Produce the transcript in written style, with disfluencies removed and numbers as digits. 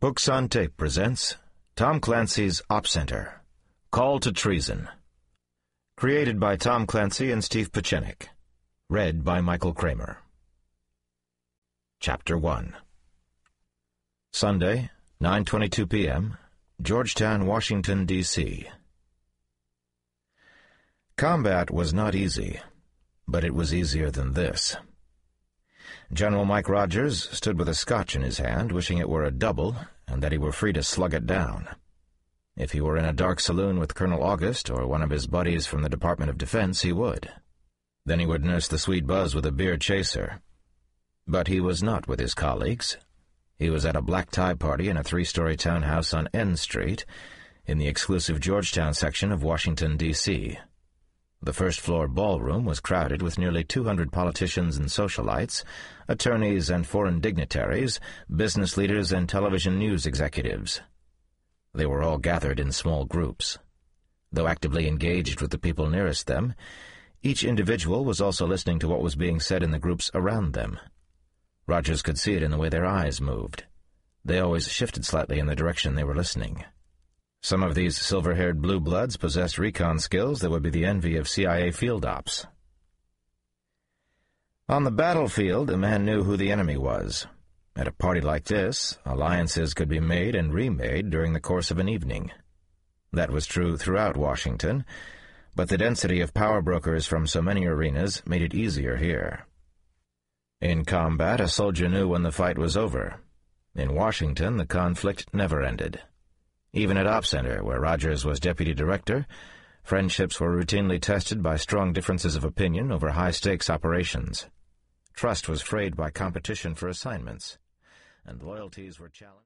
Books on Tape presents Tom Clancy's Op Center, Call to Treason. Created by Tom Clancy and Steve Pieczenik. Read by Michael Kramer. Chapter 1. Sunday, 9:22 p.m., Georgetown, Washington, D.C. Combat was not easy, but it was easier than this. General Mike Rogers stood with a scotch in his hand, wishing it were a double, and that he were free to slug it down. If he were in a dark saloon with Colonel August or one of his buddies from the Department of Defense, he would. Then he would nurse the sweet buzz with a beer chaser. But he was not with his colleagues. He was at a black-tie party in a 3-story townhouse on N Street, in the exclusive Georgetown section of Washington, D.C. The first-floor ballroom was crowded with nearly 200 politicians and socialites, attorneys and foreign dignitaries, business leaders and television news executives. They were all gathered in small groups. Though actively engaged with the people nearest them, each individual was also listening to what was being said in the groups around them. Rogers could see it in the way their eyes moved. They always shifted slightly in the direction they were listening. Some of these silver-haired blue bloods possessed recon skills that would be the envy of CIA field ops. On the battlefield, a man knew who the enemy was. At a party like this, alliances could be made and remade during the course of an evening. That was true throughout Washington, but the density of power brokers from so many arenas made it easier here. In combat, a soldier knew when the fight was over. In Washington, the conflict never ended. Even at Op Center, where Rogers was deputy director, friendships were routinely tested by strong differences of opinion over high-stakes operations. Trust was frayed by competition for assignments, and loyalties were challenged.